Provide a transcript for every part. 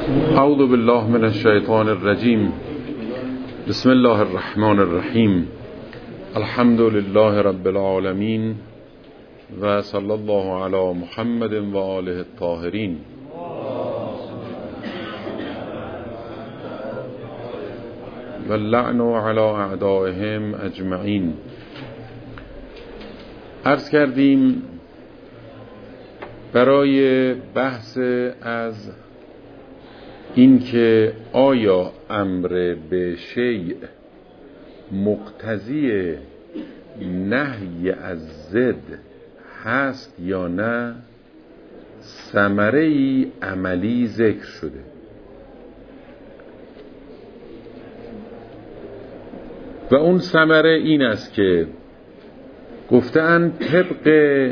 اعوذ بالله من الشیطان الرجیم. بسم الله الرحمن الرحیم. الحمد لله رب العالمین و صلی الله علی محمد و آله الطاهرین. و اللعن علی اعدائهم اجمعین. عرض کردیم برای بحث از این که آیا امر به شیء مقتضی نهی از ضد هست یا نه، ثمره‌ای عملی ذکر شده. و اون ثمره این است که گفتند طبق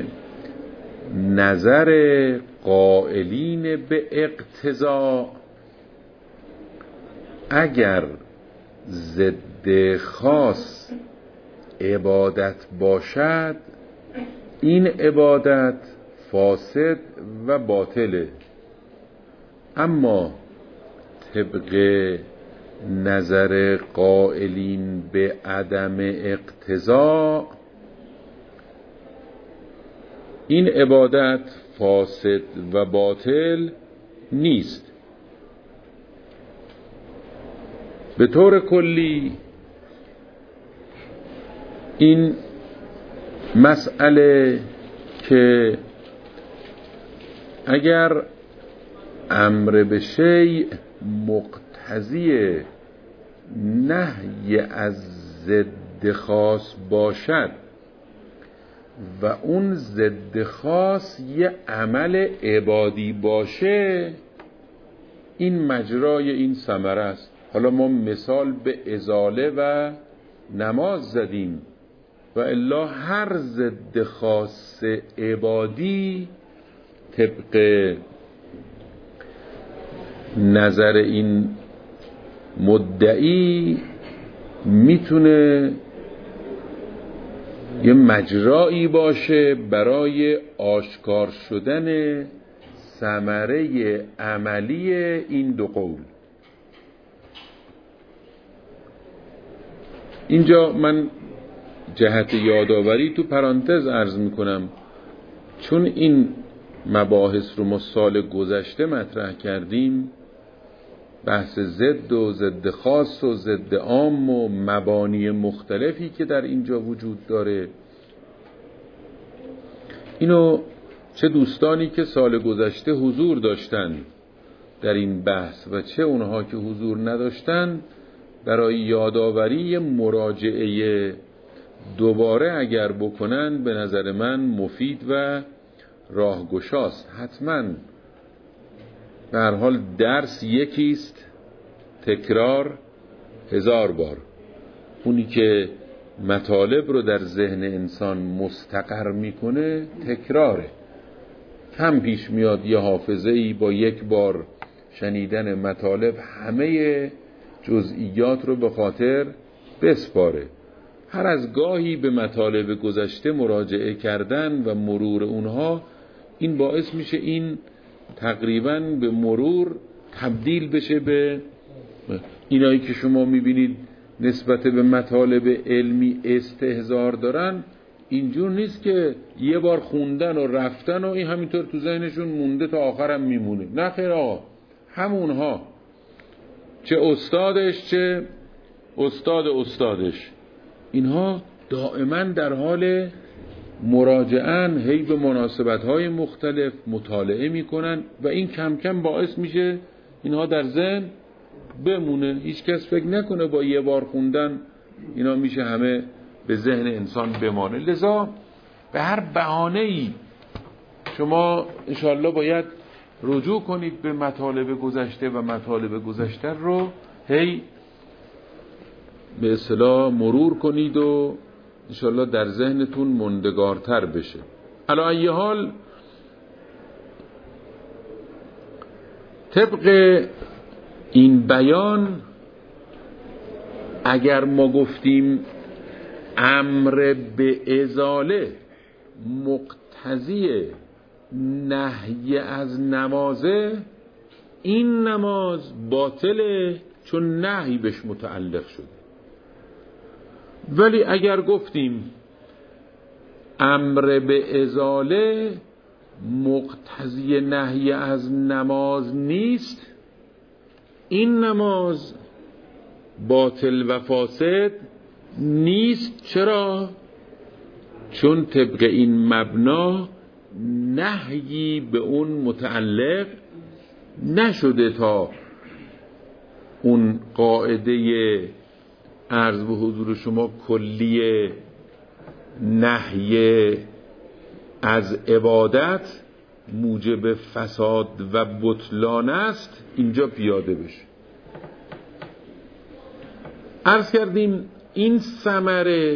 نظر قائلین به اقتضا، اگر ضد خاص عبادت باشد، این عبادت فاسد و باطله. اما طبق نظر قائلین به عدم اقتضا، این عبادت فاسد و باطل نیست. به طور کلی این مسئله که اگر امر به شیء مقتضی نهی از ضد خاص باشد و اون ضد خاص یه عمل عبادی باشه، این مجرای این ثمره است. حالا ما مثال به ازاله و نماز زدیم، و الا هر ضد خاص عبادی طبق نظر این مدعی میتونه یه مجرایی باشه برای آشکار شدن ثمره عملی این دو قول. اینجا من جهت یادآوری تو پرانتز عرض میکنم، چون این مباحث رو ما سال گذشته مطرح کردیم، بحث ضد و ضد خاص و ضد عام و مبانی مختلفی که در اینجا وجود داره، اینو چه دوستانی که سال گذشته حضور داشتن در این بحث و چه اونها که حضور نداشتن، برای یادآوری مراجعه دوباره اگر بکنن به نظر من مفید و راهگشاست. حتما به هر حال درس یکیست، تکرار 1000 بار. اونی که مطالب رو در ذهن انسان مستقر میکنه تکراره. کم پیش میاد یه حافظه‌ای با یک بار شنیدن مطالب همه جزئیات رو به خاطر بسپاره. هر از گاهی به مطالب گذشته مراجعه کردن و مرور اونها، این باعث میشه این تقریباً به مرور تبدیل بشه به اینایی که شما میبینید نسبت به مطالب علمی استحضار دارن. اینجور نیست که یه بار خوندن و رفتن و این همینطور تو ذهنشون مونده تا آخرم میمونه. نه خیر آقا، همونها، چه استادش چه استادش، اینها دائما در حال مراجعه‌اند، هی به مناسبت‌های مختلف مطالعه میکنن و این کم کم باعث میشه اینها در ذهن بمونه. هیچ کس فکر نکنه با یه بار خوندن اینا میشه همه به ذهن انسان بمانه. لذا به هر بهانه‌ای شما انشاءالله باید رجوع کنید به مطالب گذشته و مطالب گذشته رو هی به اصطلاح مرور کنید و انشاءالله در ذهنتون ماندگارتر بشه. علی ای حال، طبق این بیان اگر ما گفتیم امر به ازاله مقتضی نهی از نمازه، این نماز باطله چون نهی بهش متعلق شده. ولی اگر گفتیم امر به ازاله مقتضی نهی از نماز نیست، این نماز باطل و فاسد نیست. چرا؟ چون طبق این مبنا نهیی به اون متعلق نشده تا اون قاعده عرض به حضور شما کلیه نهی از عبادت موجب فساد و بطلان است اینجا پیاده بشه. عرض کردیم این ثمره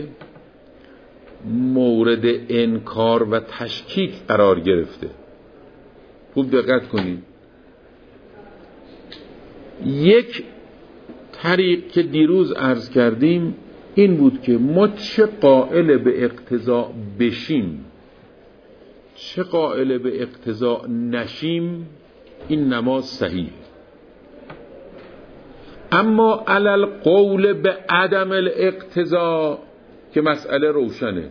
مورد انکار و تشکیک قرار گرفته. خوب دقت کنید. یک طریق که دیروز عرض کردیم این بود که ما چه قائل به اقتضا بشیم چه قائل به اقتضا نشیم این نماز صحیح، اما علل قول به عدم الاقتضا که مسئله روشنه.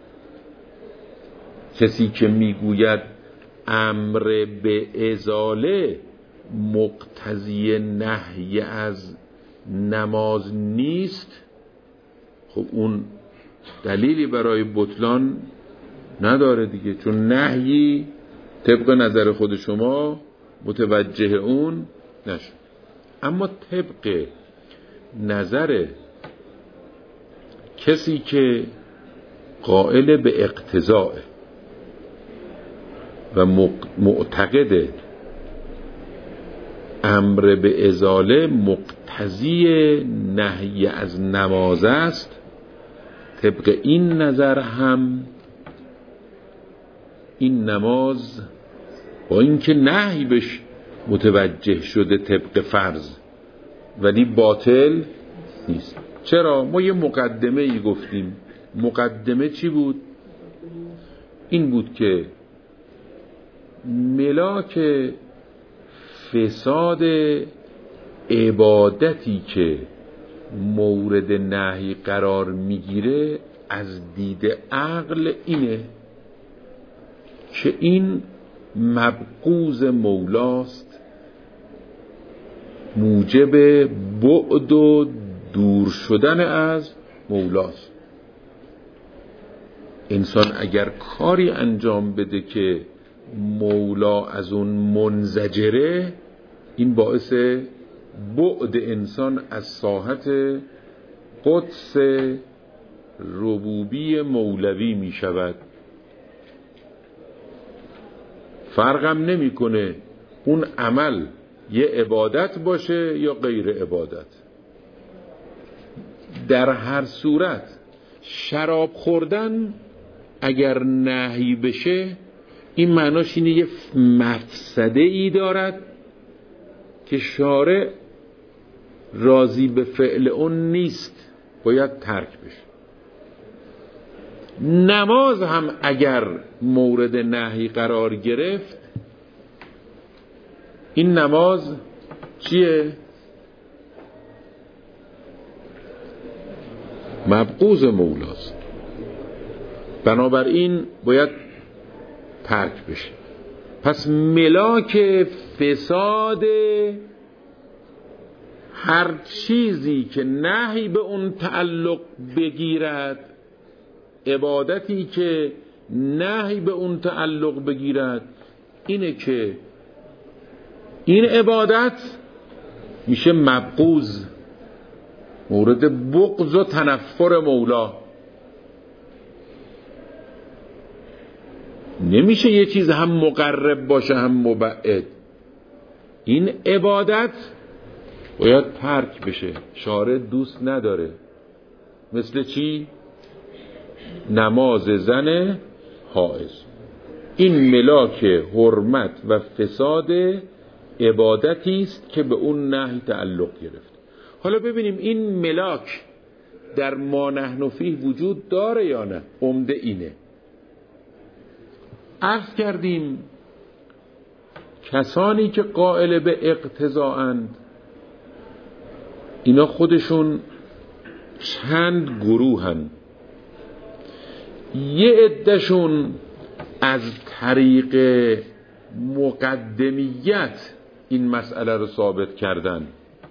کسی که میگوید امر به ازاله مقتضی نهی از نماز نیست، خب اون دلیلی برای بطلان نداره دیگه، چون نهی طبق نظر خود شما متوجه اون نشد. اما طبق نظر کسی که قائل به اقتضاء و معتقد امر به ازاله مقتضی نهی از نماز است، طبق این نظر هم این نماز با اینکه نهی بهش متوجه شده طبق فرض ولی باطل نیست. چرا؟ ما یه مقدمه ای گفتیم. مقدمه چی بود؟ این بود که ملاک فساد عبادتی که مورد نهی قرار میگیره از دید عقل اینه که این مبغوض مولاست، موجب بعد و دور شدن از مولاست. انسان اگر کاری انجام بده که مولا از اون منزجره، این باعث بعد انسان از ساحت قدس ربوبی مولوی می شود. فرقم نمی کنه اون عمل یه عبادت باشه یا غیر عبادت. در هر صورت شراب خوردن اگر نهی بشه این معناش اینه یه مفسده ای دارد که شارع راضی به فعل اون نیست، باید ترک بشه. نماز هم اگر مورد نهی قرار گرفت، این نماز چیه؟ مبغوض مولاست، بنابراین باید ترک بشه. پس ملاک فساد هر چیزی که نهی به اون تعلق بگیرد، عبادتی که نهی به اون تعلق بگیرد، اینه که این عبادت میشه مبغوض، مورد بغض و تنفر مولا. نمیشه یه چیز هم مقرب باشه هم مبعد. این عبادت باید ترک بشه، شارع دوست نداره. مثل چی؟ نماز زن حائض. این ملاک حرمت و فساد عبادتی است که به اون نهی تعلق گرفت. حالا ببینیم این ملاک در ما نحن فیه وجود داره یا نه. عمده اینه. عرض کردیم کسانی که قائل به اقتضاءند اینا خودشون چند گروهن. یه عدهشون از طریق مقدمیت این مسئله رو ثابت کردن،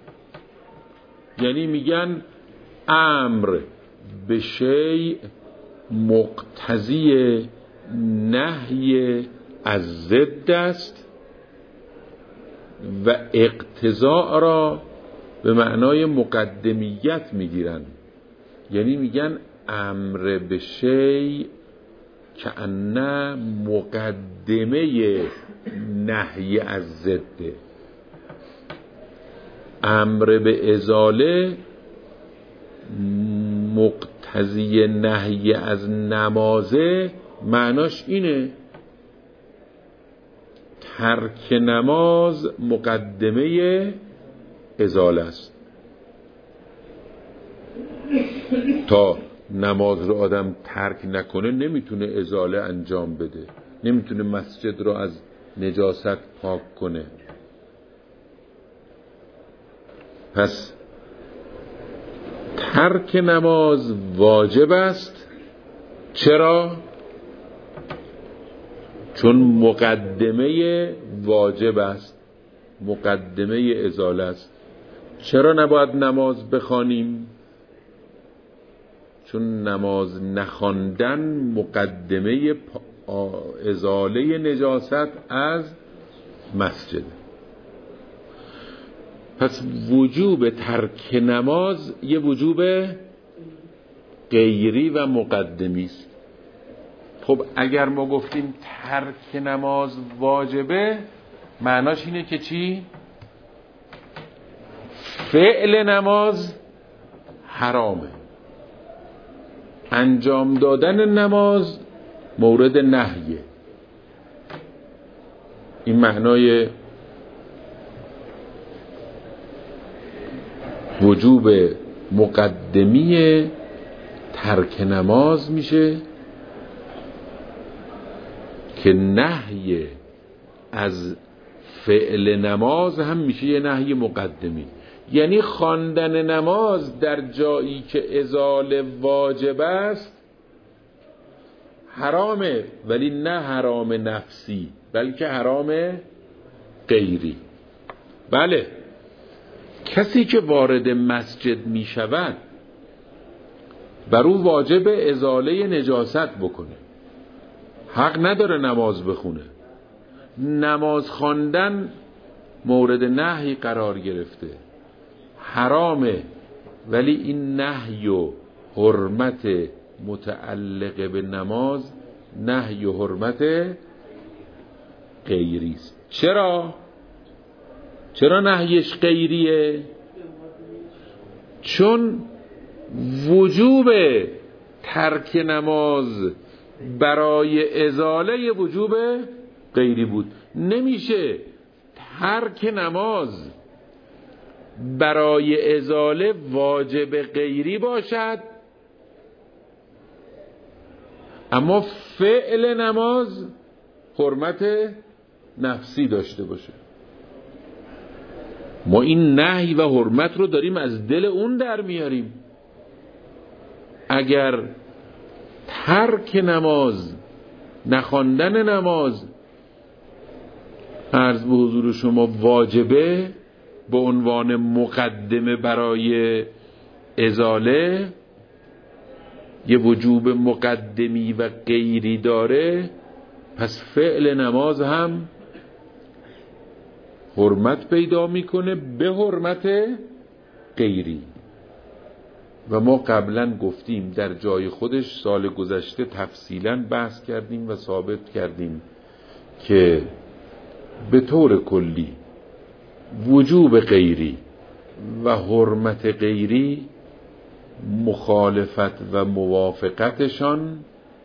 یعنی میگن امر به شیء مقتضی نهی از ضد است و اقتضاء را به معنای مقدمیت میگیرن، یعنی میگن امر به شیء کأنه مقدمه نهی از ضد. امر به ازاله مقتضی نهی از نمازه، معناش اینه ترک نماز مقدمه ازاله است. تا نماز رو آدم ترک نکنه نمیتونه ازاله انجام بده، نمیتونه مسجد رو از نجاست پاک کنه. پس ترک نماز واجب است. چرا؟ چون مقدمه واجب است، مقدمه ازاله است. چرا نباید نماز بخوانیم؟ چون نماز نخواندن مقدمه ازاله نجاست از مسجد. پس وجوب ترک نماز یه وجوب غیری و مقدمی است. خب اگر ما گفتیم ترک نماز واجبه، معناش اینه که چی؟ فعل نماز حرامه، انجام دادن نماز مورد نهیه. این معنای وجوب مقدمی ترک نماز میشه که نهی از فعل نماز هم میشه یه نهی مقدمی. یعنی خواندن نماز در جایی که ازاله واجب است حرامه، ولی نه حرام نفسی بلکه حرام غیری. بله، کسی که وارد مسجد می شود بر او واجب ازاله نجاست بکنه، حق نداره نماز بخونه. نماز خواندن مورد نهی قرار گرفته، حرامه، ولی این نهی و حرمت متعلق به نماز نهی و حرمت غیری است. چرا نهیش غیریه؟ چون وجوب ترک نماز برای ازاله وجوب غیری بود. نمیشه ترک نماز برای ازاله واجب غیری باشد اما فعل نماز حرمت نفسی داشته باشه. ما این نهی و حرمت رو داریم از دل اون در میاریم. اگر ترک نماز، نخواندن نماز عرض به حضور شما واجبه به عنوان مقدمه برای ازاله، یه وجوب مقدمی و غیری داره، پس فعل نماز هم حرمت پیدا میکنه به حرمت غیری. و ما قبلا گفتیم در جای خودش سال گذشته تفصیلا بحث کردیم و ثابت کردیم که به طور کلی وجوب غیری و حرمت غیری مخالفت و موافقتشان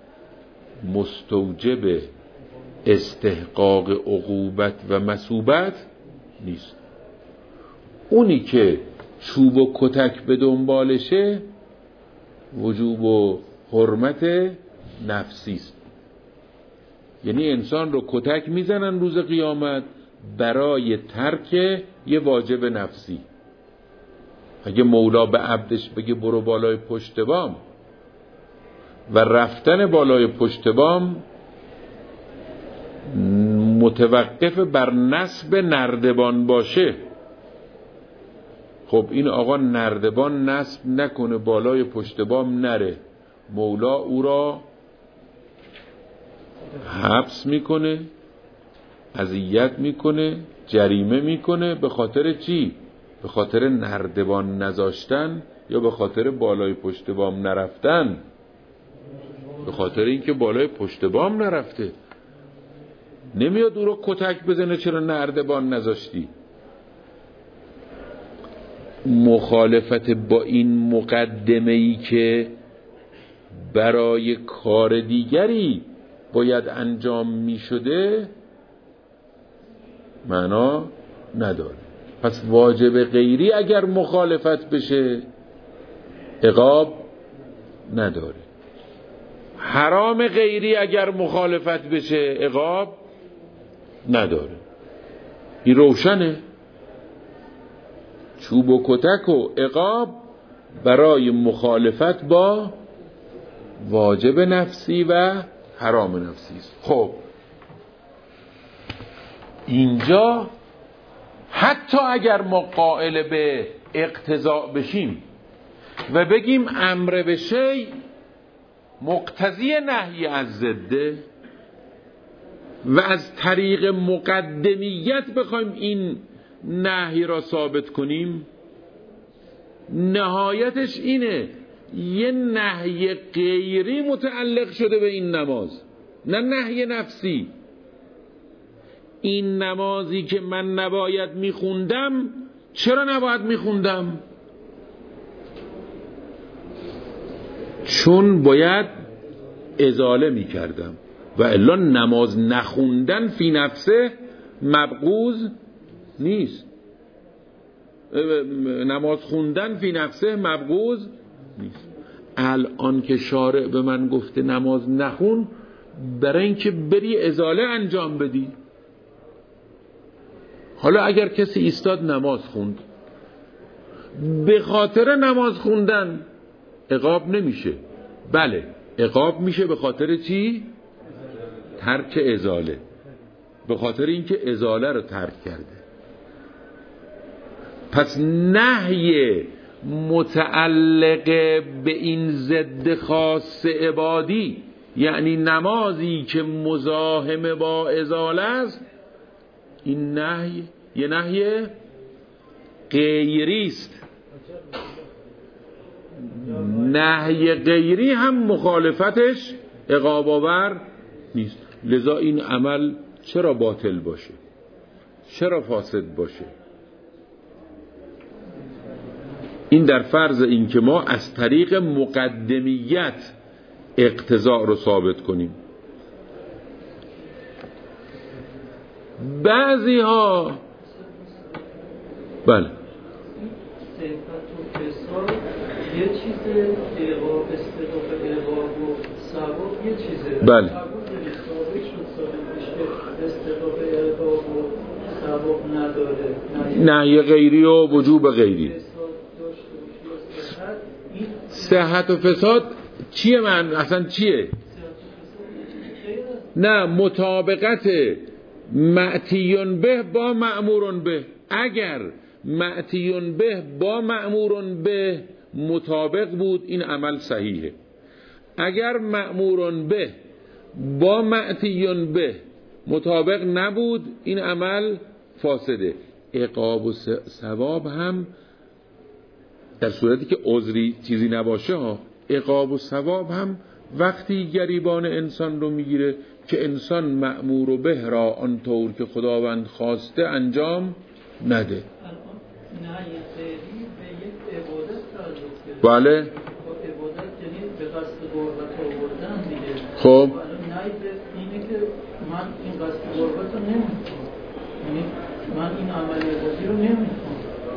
مستوجب استحقاق عقوبت و مثوبت نیست. اونی که چوب و کتک به دنبالشه وجوب و حرمت نفسی است. یعنی انسان رو کتک میزنن روز قیامت، برای ترک یه واجب نفسی. اگه مولا به عبدش بگه برو بالای پشت بام و رفتن بالای پشت بام متوقف بر نصب نردبان باشه، خب این آقا نردبان نصب نکنه، بالای پشت بام نره، مولا او را حبس میکنه، اذیت میکنه، جریمه میکنه. به خاطر چی؟ به خاطر نردبان نذاشتن یا به خاطر بالای پشت بام نرفتن؟ به خاطر اینکه بالای پشت بام نرفته. نمیاد او رو کتک بزنه چرا نردبان نذاشتی. مخالفت با این مقدمه‌ای که برای کار دیگری باید انجام می شده معنا نداره. پس واجب غیری اگر مخالفت بشه عقاب نداره، حرام غیری اگر مخالفت بشه عقاب نداره. این روشنه. چوب و کتک و عقاب برای مخالفت با واجب نفسی و حرام نفسی است. خب اینجا حتی اگر ما قائل به اقتضاء بشیم و بگیم امر به شیء مقتضی نهی از ضده و از طریق مقدمیت بخوایم این نهی را ثابت کنیم، نهایتش اینه یه نهی غیری متعلق شده به این نماز، نه نهی نفسی. این نمازی که من نباید میخوندم، چرا نباید میخوندم؟ چون باید ازاله میکردم و الا نماز نخوندن فی نفسه مبغوض نیست. نماز خوندن فی نفسه مبغوض نیست. الان که شارع به من گفته نماز نخون، برای اینکه بری ازاله انجام بدی. حالا اگر کسی ایستاد نماز خوند، به خاطر نماز خوندن عقاب نمیشه. بله عقاب میشه به خاطر چی؟ ترک ازاله، به خاطر اینکه ازاله رو ترک کرده. پس نهی متعلق به این ضد خاص عبادی، یعنی نمازی که مزاحم با ازاله است، این نهی یه نهی غیری است. نهی غیری هم مخالفتش عقاب آور نیست. لذا این عمل چرا باطل باشه؟ چرا فاسد باشه؟ این در فرض این که ما از طریق مقدمیت اقتضاء رو ثابت کنیم. بعضی ها بله یه چیز عقاب استقاق عقاب و ثواب یه چیزه. بله استقاق عقاب و ثواب نداره، نهی غیری و وجوب غیری. صحت و فساد چیه؟ من اصلا چیه؟ نه، مطابقت معتیون به با مأمورون به. اگر معتیون به با مأمورون به مطابق بود این عمل صحیحه. اگر مأمورون به با معتیون به مطابق نبود این عمل فاسده. عقاب و ثواب هم در صورتی که عذری چیزی نباشه ها، عقاب و ثواب هم وقتی گریبان انسان رو میگیره که انسان مأمور و به را آنطور که خداوند خواسته انجام نده. بله عبادت یعنی به قصد قربت آوردن دیگه. خب اینه که من این قصد قربت رو نمیخوام، یعنی من این عمل عبادی رو نمیخوام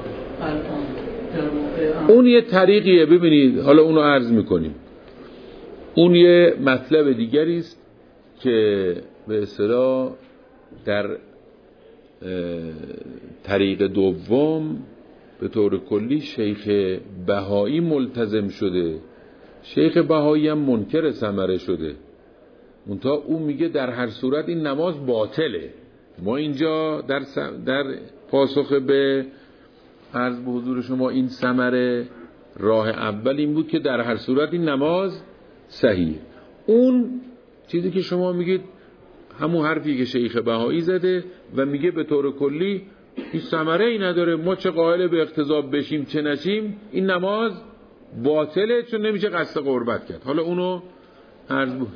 الان. اون یه طریقیه. ببینید حالا اونو عرض میکنیم. اون یه مطلب دیگری است که به اصطلاح در طریق دوم به طور کلی شیخ بهایی ملتزم شده. شیخ بهایی هم منکر ثمره شده، منتها او میگه در هر صورت این نماز باطله. ما اینجا در پاسخ به عرض به حضور شما این ثمره راه اول این بود که در هر صورت این نماز صحیح. اون چیزی که شما میگید همون حرفی که شیخ بهایی زده و میگه به طور کلی این ثمره ای نداره، ما چه قائل به اقتضاب بشیم چه نشیم این نماز باطله چون نمیشه قصد قربت کرد. حالا اونو عرض بود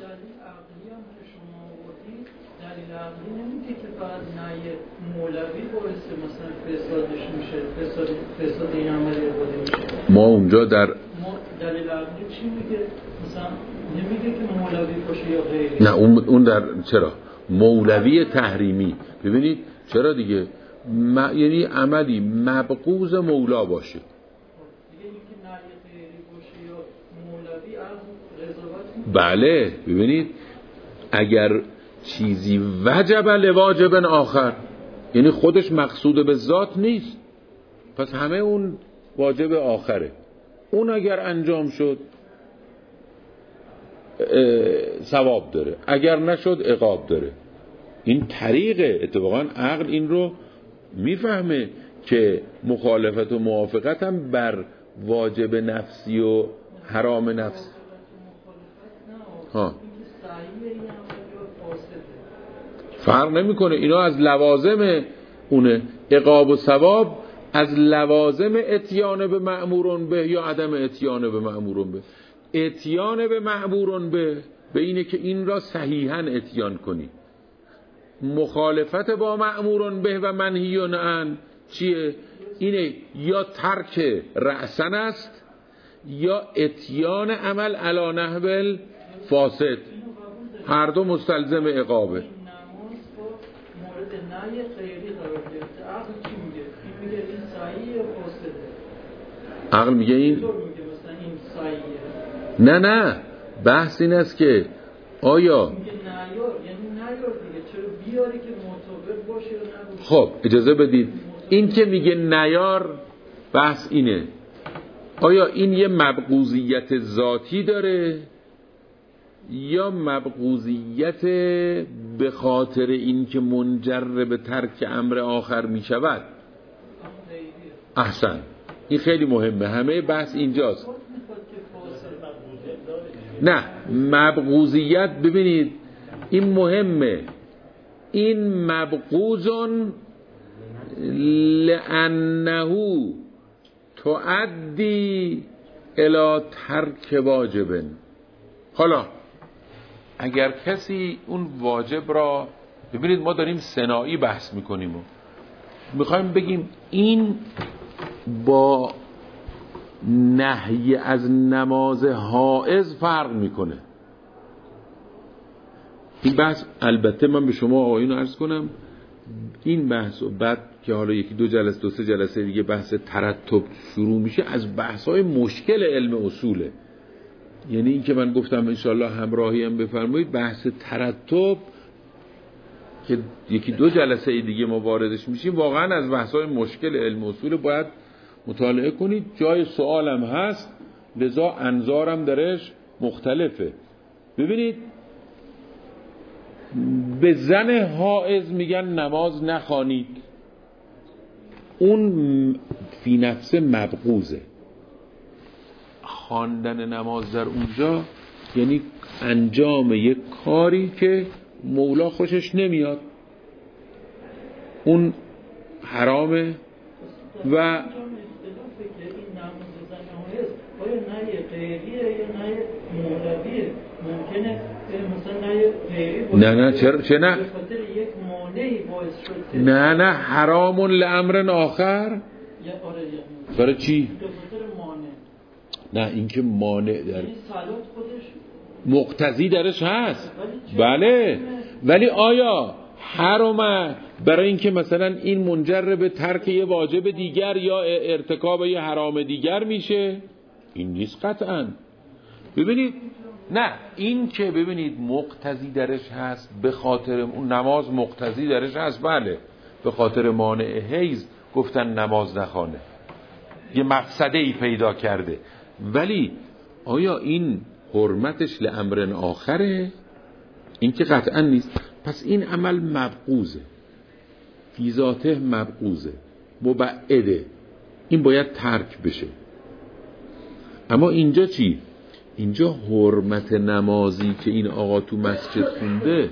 دلیل عقلی نمیگه که فقط نهی مولوی باعث مثلا فسادش میشه، فساد این عمل عبادی میشه. ما اونجا در دلیل عقلی چی میگه؟ مثلا نمیگه که مولوی باشه یا غیری. نه اون در چرا مولوی تحریمی. ببینید چرا دیگه یعنی عملی مبغوض مولا باشه. دیگه اینکه نهی غیری باشه یا مولوی از قضاوت. بله ببینید اگر چیزی وجب لواجب آخر، یعنی خودش مقصود به ذات نیست، پس همه اون واجب آخره. اون اگر انجام شد ثواب داره، اگر نشد عقاب داره. این طریقه. اتفاقا عقل این رو میفهمه که مخالفت و موافقت هم بر واجب نفسی و حرام نفس فرق نمیکنه. اینا از لوازم اونه. عقاب و ثواب از لوازم اتیان به مأمورون به یا عدم اتیان به مأمورون به. اتیان به مأمورون به اینه که این را صحیحاً اتیان کنی. مخالفت با مأمورون به و منهیون عن چیه؟ اینه یا ترک رأسن است یا اتیان عمل علی نحو فاسد. هر دو مستلزم عقابه. مورد نهی غیری قرار گرفته. عقل چی میگه؟ این میگه این صحیحه یا فاسده؟ عقل میگه این مثلا این صحیحه. نه بحث این است که آیا میگه نیار، یعنی نیار دیگه، چرا بیاری که مطابق باشه یا نباشه؟ خب اجازه بدید. این که میگه نیار بحث اینه آیا این یه مبغوضیت ذاتی داره یا مبغوضیت به خاطر این که منجر به ترک امر آخر می شود. احسن، این خیلی مهمه. همه بحث اینجاست. نه مبغوضیت ببینید این مهمه. این مبغوضن لأنه تؤدی الی ترک واجب. حالا اگر کسی اون واجب را ببینید، ما داریم سنایی بحث میکنیم و میخوایم بگیم این با نهی از نماز حائض فرق میکنه. این بحث البته من به شما آقایون عرض کنم این بحث و بعد که حالا یکی دو سه جلسه دیگه بحث ترتب شروع میشه از بحث‌های مشکل علم اصوله. یعنی این که من گفتم انشالله همراهی هم بفرمایید، بحث ترتب که یکی دو جلسه دیگه ما واردش میشیم واقعا از بحث‌های مشکل علم اصول باید مطالعه کنید. جای سوالم هست، لذا انظارم درش مختلفه. ببینید به زن حائض میگن نماز نخوانید، اون فی نفس مبغوضه. خواندن نماز در اونجا یعنی انجام یک کاری که مولا خوشش نمیاد، اون حرامه. و نه چه نه نه حرام لامر آخر. برای چی؟ نه این که مانع در مقتضی درش هست. بله ولی آیا حرام برای اینکه مثلا این منجر به ترک یه واجب دیگر یا ارتکاب یه حرام دیگر میشه؟ این نیست قطعاً. ببینید نه این که ببینید مقتضی درش هست، به خاطر اون نماز مقتضی درش هست، بله، به خاطر مانع حیض گفتن نماز نخوانه، یه مفسده ای پیدا کرده. ولی آیا این حرمتش لامر آخره؟ این که قطعا نیست. پس این عمل مبغوضه، فی ذاته مبغوضه، مبعده، این باید ترک بشه. اما اینجا چی؟ اینجا حرمت نمازی که این آقا تو مسجد خونده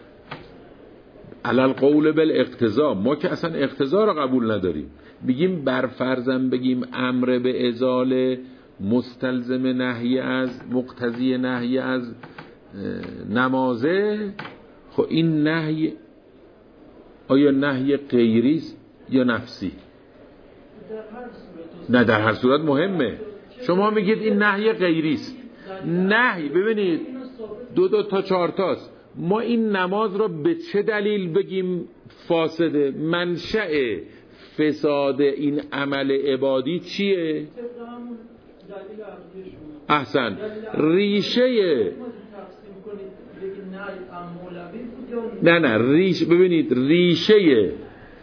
علل قول بالاقتضا، ما که اصلا اقتضا رو قبول نداریم، بگیم برفرضم بگیم امر به ازاله مستلزم نهی از مقتضی نهی از نمازه، خب این نهی آیا نهی غیری است یا نفسی؟ نه در هر صورت مهمه. شما میگید این نهی غیری است. نهی ببینید 2 تا 4 تاست. ما این نماز را به چه دلیل بگیم فاسده؟ منشأ فساد این عمل عبادی چیه؟ احسن. ریشه نه ببینید ریشه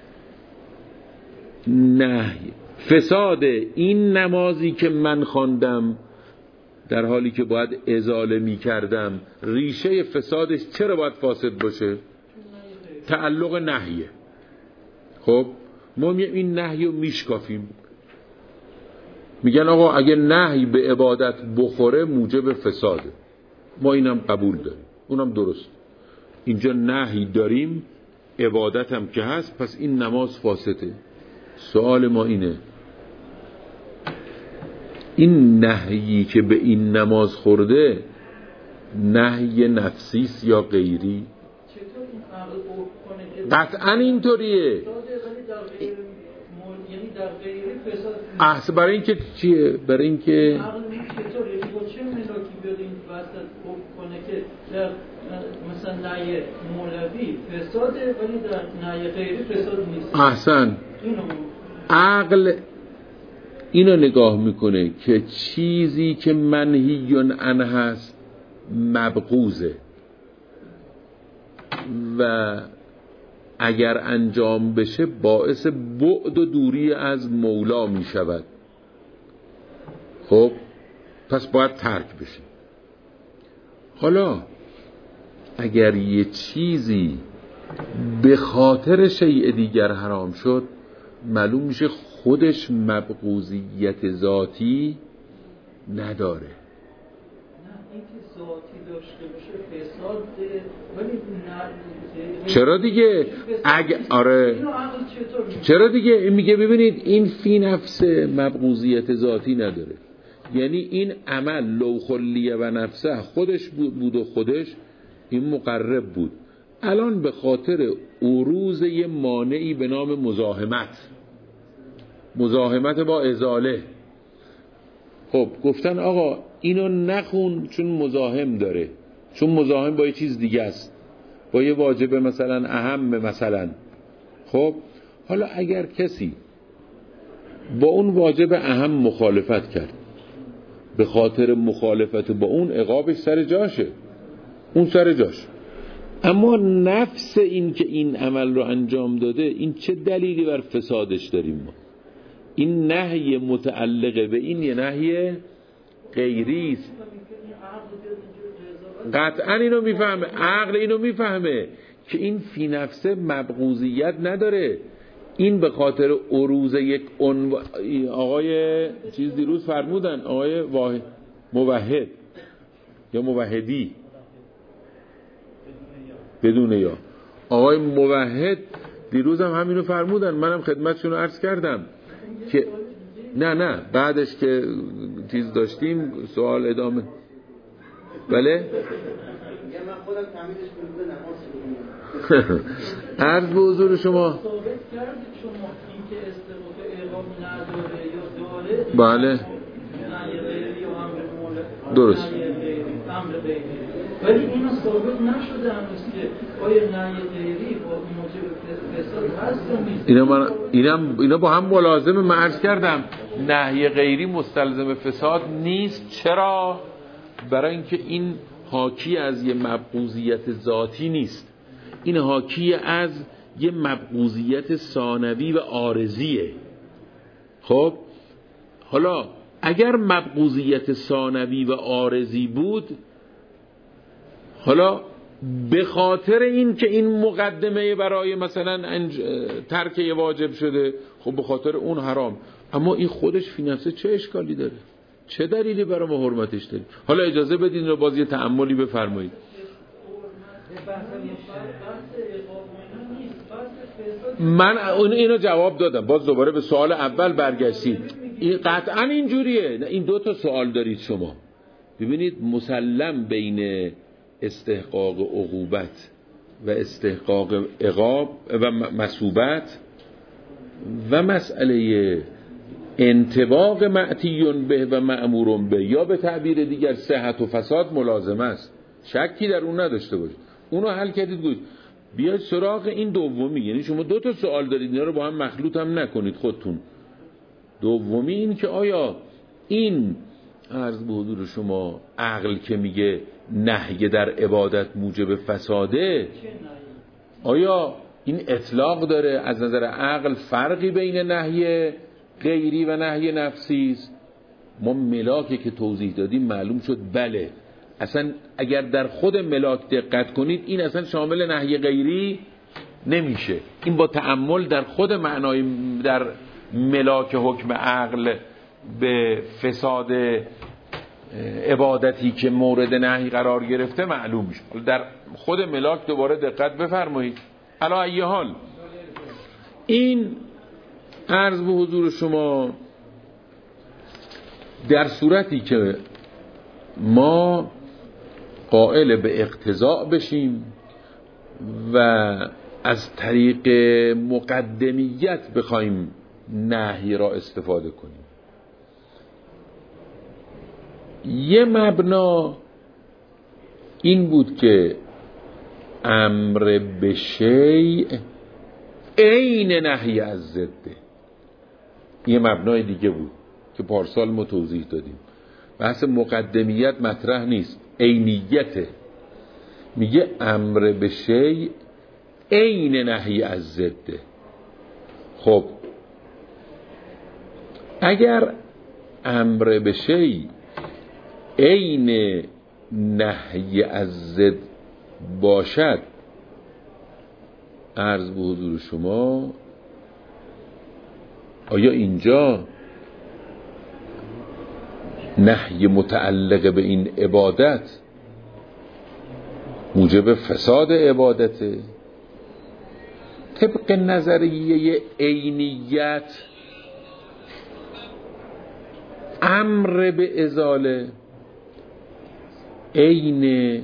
نهی فساد این نمازی که من خواندم در حالی که باید ازاله می کردم، ریشه فسادش چرا باید فاسد باشه؟ تعلق نهیه. خب ما این نهی رو میشکافیم، میگن آقا اگه نهی به عبادت بخوره موجب فساده، ما اینم قبول داریم، اونم درست. اینجا نهی داریم، عبادت هم که هست، پس این نماز فاسده. سوال ما اینه این نهیی که به این نماز خورده نهی نفسیست یا غیری؟ قطعا اینطوریه. احسن. برای اینکه چیه؟ برای اینکه مثلا نهی مولوی فساده ولی در نهی غیری فساد نیست. احسن. عقل اینو نگاه میکنه که چیزی که منهی عنه هست مبغوضه و اگر انجام بشه باعث بعد و دوری از مولا میشود. خب پس باید ترک بشه. حالا اگر یه چیزی به خاطر شیء دیگر حرام شد، معلوم میشه خودش مبغوضیت ذاتی نداره. نه اینکه ذاتی داشته باشه فساد، ولی چرا دیگه؟ آره چرا دیگه؟ میگه ببینید این فی نفس مبغوضیت ذاتی نداره، یعنی این عمل لو خلیه و نفسه خودش بود و خودش این مقرب بود، الان به خاطر عروض یه مانعی به نام مزاحمت با ازاله، خب گفتن آقا اینو نخون چون مزاحم داره، چون مزاحم با یه چیز دیگه است، با یه واجب مثلا اهم مثلا. خب حالا اگر کسی با اون واجب اهم مخالفت کرد، به خاطر مخالفت با اون عقابش سر جاشه، اون سر جاش، اما نفس این که این عمل رو انجام داده، این چه دلیلی بر فسادش داریم ما؟ این نهی متعلقه به این یه نهی غیری است. قطعا اینو میفهمه، عقل اینو میفهمه که این فی نفسه مبغوضیت نداره، این به خاطر عروض یک آقای چیز دیروز فرمودن، آقای موحد یا موحدی بدون یا آقای موحد دیروز هم همینو فرمودن، منم خدمتشون رو عرض کردم که نه بعدش که چیز داشتیم سوال ادامه. بله عرض به حضور شما. بله درست. ولی اینا ثابت نشده هنوز که آیا نهی غیری با موجب فساد هست یا نیست. اینا با هم ملازمه. من عرض کردم نهی غیری مستلزم فساد نیست. چرا؟ برای اینکه این حاکی از یه مبغوضیت ذاتی نیست، این حاکی از یه مبغوضیت ثانوی و عارضیه. خب حالا اگر مبغوضیت ثانوی و عارضی بود، حالا به خاطر این که این مقدمه برای مثلا ترک واجب شده، خب به خاطر اون حرام، اما این خودش فی نفسه چه اشکالی داره؟ چه دلیلی برای ما حرمتش داریم؟ حالا اجازه بدین رو باز یه تأملی بفرمایید. من اینو جواب دادم، باز دوباره به سوال اول برگشتید. این قطعا اینجوریه. این دو تا سوال دارید شما. ببینید مسلم بین استحقاق عقوبت و استحقاق عقاب و مثوبت و مسئله انطباق معتیون به و مأمورون به، یا به تعبیر دیگر صحت و فساد ملازمه است، شکی در اون نداشته باشید. اونو حل کردید. گوش بیاید سراغ این دومی. یعنی شما دو تا سوال دارید، اینا رو با هم مخلوط هم نکنید خودتون. دومی این که آیا این عرض به حضور شما عقل که میگه نهی در عبادت موجب فساده، آیا این اطلاق داره؟ از نظر عقل فرقی بین نهی غیری و نهی نفسی است؟ ما ملاکی که توضیح دادیم معلوم شد بله، اصلا اگر در خود ملاک دقت کنید این اصلا شامل نهی غیری نمیشه. این با تأمل در خود معنای در ملاک حکم عقل به فساد عبادتی که مورد نهی قرار گرفته معلوم میشه. در خود ملاک دوباره دقت بفرمایید. علی ای حال این عرض به حضور شما در صورتی که ما قائل به اقتضاء بشیم و از طریق مقدمیت بخوایم نهی را استفاده کنیم. یه مبنا این بود که امر به شیء عین نهی از ضده. یه مبنای دیگه بود که پارسال ما توضیح دادیم. بحث مقدمیت مطرح نیست، عینیته. میگه امر به شیء عین نهی از ضده. خب اگر امر به شیء عین نهی از ضد باشد، عرض به حضور شما آیا اینجا نهی متعلق به این عبادت موجب فساد عبادته؟ طبق نظریه عینیت امر به ازاله عین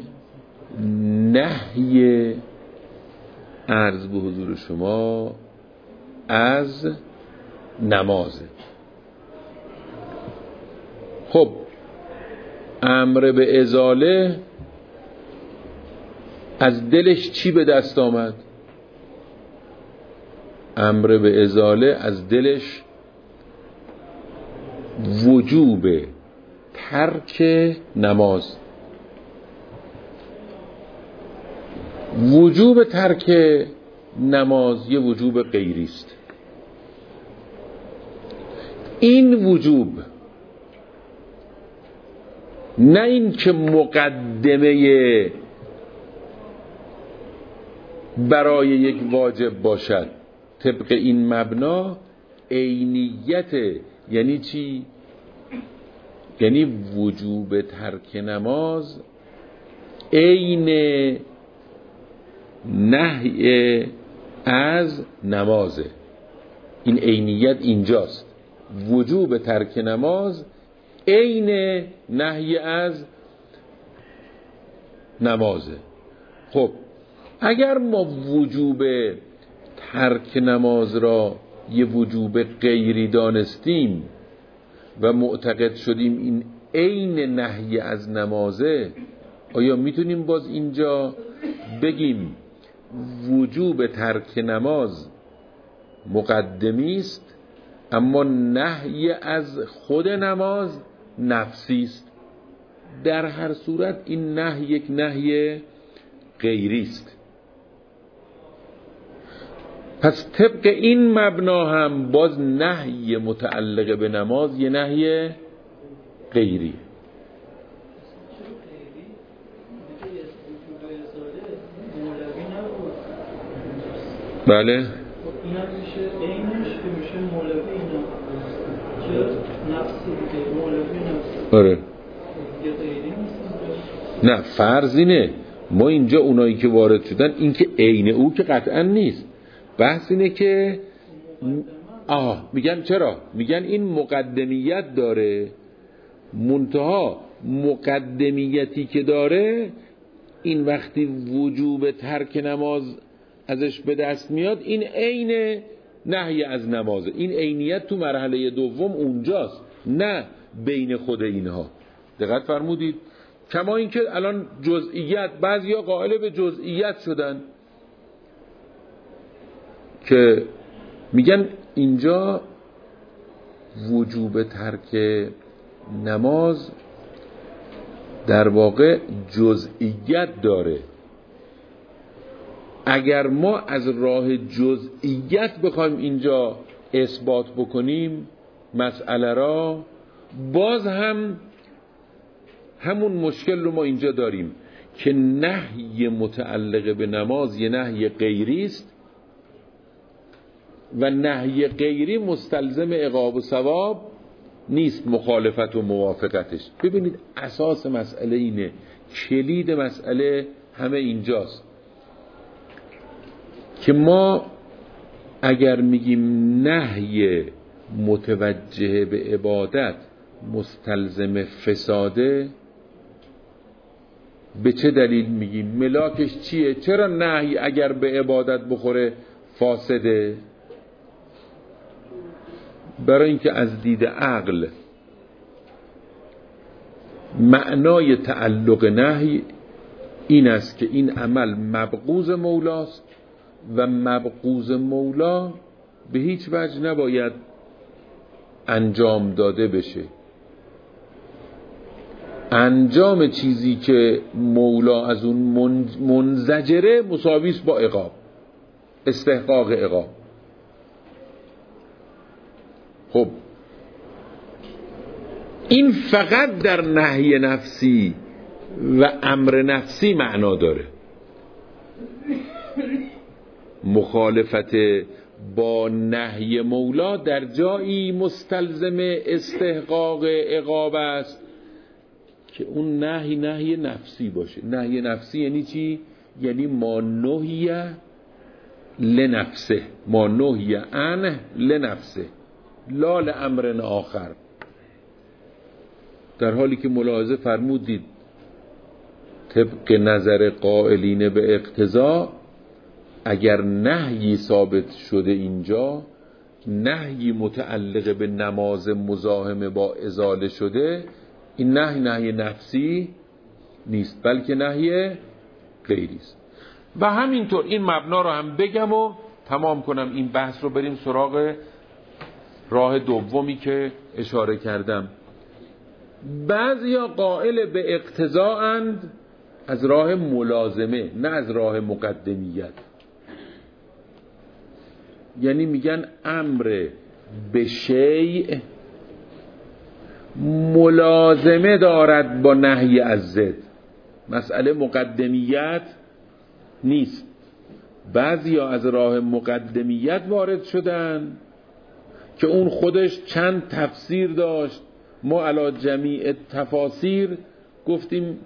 نهی عرض به حضور شما از نمازه. خب امر به ازاله از دلش چی به دست آمد؟ امر به ازاله از دلش وجوب ترک نماز. وجوب ترک نماز یه وجوب غیری است. این وجوب نه این که مقدمه برای یک واجب باشد، طبق این مبنا عینیت. یعنی چی؟ یعنی وجوب ترک نماز عین نهی از نمازه. این عینیت اینجاست. وجوب ترک نماز عین نهی از نمازه. خب اگر ما وجوب ترک نماز را یه وجوب غیری دانستیم و معتقد شدیم این عین نهی از نمازه، آیا میتونیم باز اینجا بگیم وجوب ترک نماز مقدمی است اما نهی از خود نماز نفسی است؟ در هر صورت این نهی یک نهی غیری است. پس طبق این مبنا هم باز نهی متعلق به نماز یه نهی غیری. بله این هم میشه اینش که میشه مولوی اینا چه نفسی دیگه مولوی نفسی. آره یه غیری نیست. نه فرض اینه ما اینجا اونایی که وارد شدن این که عین او که قطعا نیست. بحث اینه که میگن چرا؟ میگن این مقدمیت داره، منتها مقدمیتی که داره این وقتی وجوب ترک نماز ازش به دست میاد این عین نهی از نمازه. این عینیت تو مرحله دوم اونجاست، نه بین خود اینها. دقت فرمودید؟ کما اینکه الان جزئیت، بعضیا قائل به جزئیت شدن که میگن اینجا وجوب ترک نماز در واقع جزئیت داره. اگر ما از راه جزئیت بخوایم اینجا اثبات بکنیم مسئله را، باز هم همون مشکل رو ما اینجا داریم که نهی متعلق به نماز یه نهی غیری است و نهی غیری مستلزم عقاب و ثواب نیست، مخالفت و موافقتش. ببینید اساس مسئله اینه، کلید مسئله همه اینجاست که ما اگر میگیم نهی متوجه به عبادت مستلزم فساده، به چه دلیل میگیم؟ ملاکش چیه؟ چرا نهی اگر به عبادت بخوره فاسده؟ برای اینکه از دید عقل معنای تعلق نهی این است که این عمل مبغوض مولاست و مبغوض مولا به هیچ وجه نباید انجام داده بشه. انجام چیزی که مولا از اون منزجره مساویست با عقاب، استحقاق عقاب. خب این فقط در نهی نفسی و امر نفسی معنا داره. مخالفت با نهی مولا در جایی مستلزم استحقاق عقاب است که اون نهی نفسی باشه. نهی نفسی یعنی چی؟ یعنی ما نهی لنفسه، ما نهی عنه لنفسه لا لامر آخر. در حالی که ملاحظه فرمودید طبق نظر قائلین به اقتضا اگر نهی ثابت شده اینجا، نهی متعلق به نماز مزاحمه با ازاله شده، این نهی نفسی نیست بلکه نهی غیری است. و همینطور این مبنا رو هم بگم و تمام کنم این بحث رو، بریم سراغ راه دومی که اشاره کردم. بعضیا قائل به اقتضا اند از راه ملازمه، نه از راه مقدمیت. یعنی میگن امر به شیء ملازمه دارد با نهی از ضد، مسئله مقدمیت نیست. بعضیا از راه مقدمیت وارد شدن که اون خودش چند تفسیر داشت. ما علی جمیع تفاسیر گفتیم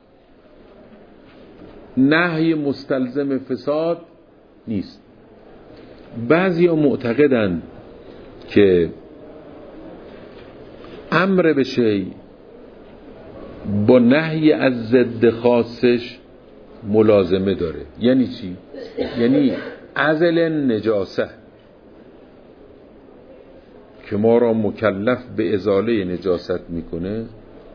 نهی مستلزم فساد نیست. بعضیا معتقدند که امر به شیء با نهی از ضد خاصش ملازمه داره. یعنی چی؟ یعنی عزل نجاسه که ما را مکلف به ازاله نجاست میکنه،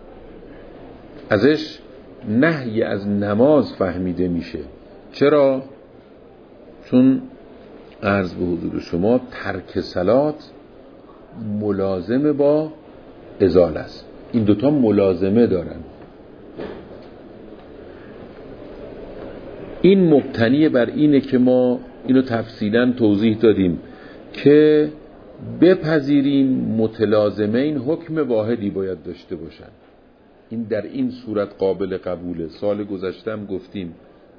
ازش نهی از نماز فهمیده میشه. چرا؟ چون عرض به حضور شما ترک صلات ملازمه با ازاله است. این دوتا ملازمه دارن. این مبتنی بر اینه که ما اینو تفصیلا توضیح دادیم که بپذیریم متلازمین حکم واحدی باید داشته باشن. این در این صورت قابل قبوله. سال گذشته هم گفتیم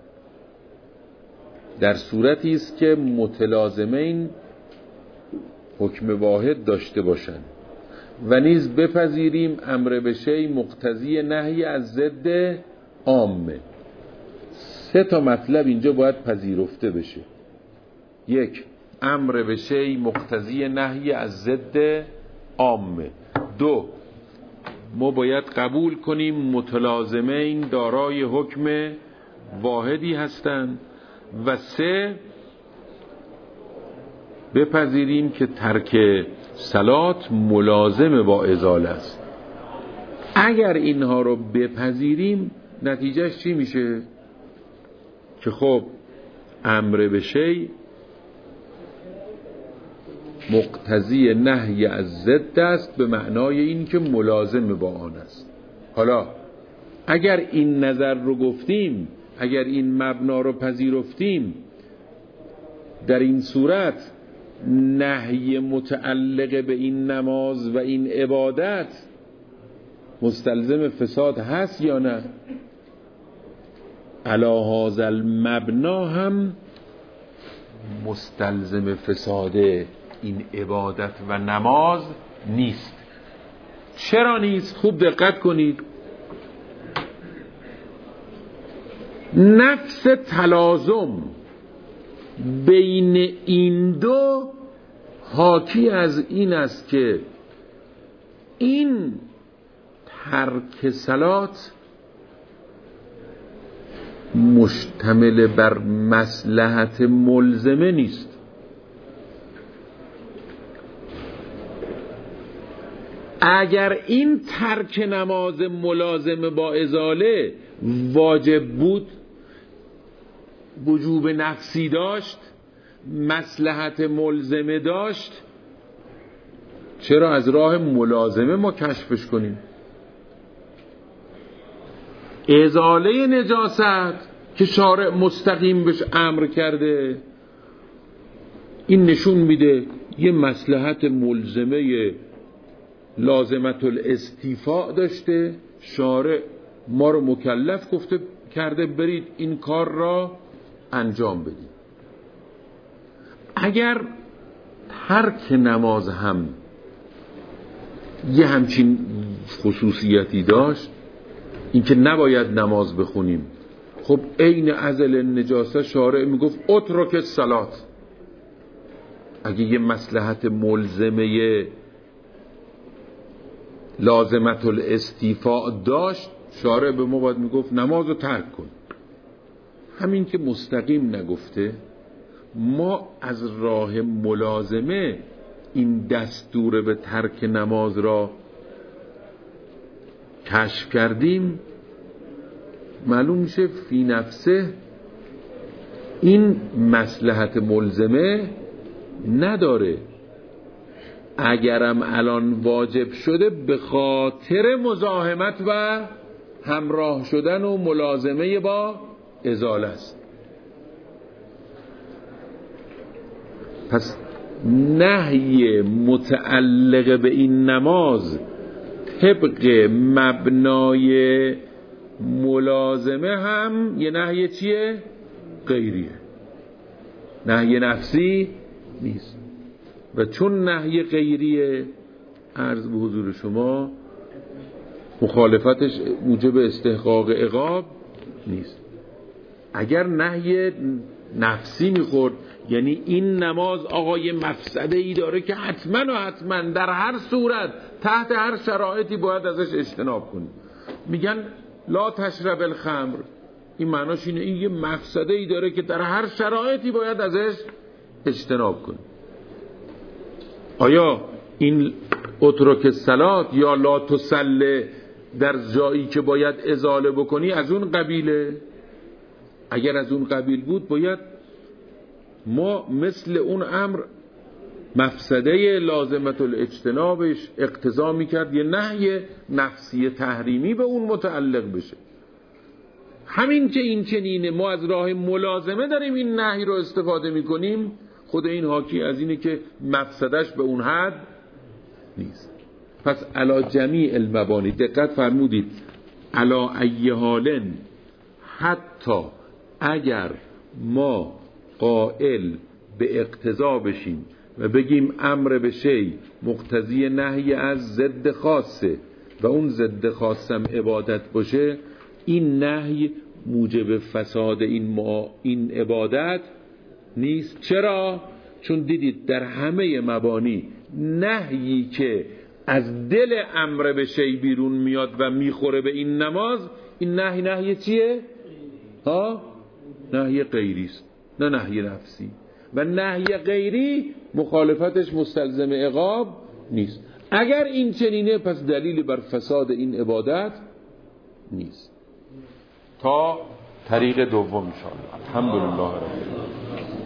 در صورتی است که متلازمین حکم واحد داشته باشن و نیز بپذیریم امر به شیء مقتضی نهی از ضد عامه. 3 تا مطلب اینجا باید پذیرفته بشه. 1. امر به شیء مقتضی نهی از ضد عامه. 2. ما باید قبول کنیم متلازمین دارای حکم واحدی هستند. و 3. بپذیریم که ترک صلات ملازم با ازاله است. اگر اینها رو بپذیریم نتیجهش چی میشه؟ که خب امر به شیء مقتضی نهی از ضد است، به معنای این که ملازم با آن است. حالا اگر این نظر رو گفتیم، اگر این مبنا رو پذیرفتیم، در این صورت نهی متعلق به این نماز و این عبادت مستلزم فساد هست یا نه؟ علی هذا المبنا هم مستلزم فساد این عبادت و نماز نیست. چرا نیست؟ خوب دقت کنید. نفس تلازم بین این دو حاکی از این است که این ترک صلات مشتمل بر مصلحت ملزمه نیست. اگر این ترک نماز ملازمه با ازاله واجب بود، وجوب نفسی داشت، مصلحت ملزمه داشت، چرا از راه ملازمه ما کشفش کنیم؟ ازاله نجاست که شارع مستقیم بهش امر کرده، این نشون میده یه مصلحت ملزمه لازمت الاستیفاء داشته، شارع ما رو مکلف گفته کرده برید این کار را انجام بدید. اگر ترک نماز هم یه همچین خصوصیتی داشت، اینکه نباید نماز بخونیم، خب عین ازل نجاسه شارع میگفت اترک الصلات. اگه یه مصلحت ملزمه لازمت الاستیفاء داشت، شارع به ما باید میگفت نماز رو ترک کن. همین که مستقیم نگفته، ما از راه ملازمه این دستور به ترک نماز را کشف کردیم، معلوم میشه فی نفسه این مصلحت ملزمه نداره. اگرم الان واجب شده به خاطر مزاحمت و همراه شدن و ملازمه با ازاله است. پس نهی متعلق به این نماز طبق مبنای ملازمه هم یه نهی چیه؟ غیریه، نهی نفسی نیست. و چون نهی غیریه، عرض به حضور شما مخالفتش موجب استحقاق عقاب نیست. اگر نهی نفسی میخورد، یعنی این نماز آقای مفسده ای داره که حتما و حتما در هر صورت تحت هر شرایطی باید ازش اجتناب کنی، میگن لا تشرب الخمر، این معناش اینه این یه مفسده ای داره که در هر شرایطی باید ازش اجتناب کنی. آیا این اترک الصلات یا لا تصلی در جایی که باید ازاله بکنی از اون قبیله؟ اگر از اون قبیل بود، باید ما مثل اون امر مفسده لازمت الاجتنابش اقتضا میکرد یه نهی نفسی تحریمی به اون متعلق بشه. همین که این چنینه ما از راه ملازمه داریم این نهی رو استفاده میکنیم، خود این حاکی از اینه که مفسدش به اون حد نیست. پس علا جمیع المبانی، دقت فرمودید، علا ای حالن، حتی اگر ما قائل به اقتضا بشیم و بگیم امر به شی مقتضی نهی از ضد خاصه و اون ضد خاصم عبادت باشه، این نهی موجب فساد این عبادت نیست. چرا؟ چون دیدید در همه مبانی نهیی که از دل امر به شی بیرون میاد و میخوره به این نماز، این نهی چیه؟ نهی غیری است، نه نهی نفسی. و نهی غیری مخالفتش مستلزم عقاب نیست. اگر این چنینه پس دلیلی بر فساد این عبادت نیست. تا طریق دوم ان شاء الله. الحمدلله رب العالمین.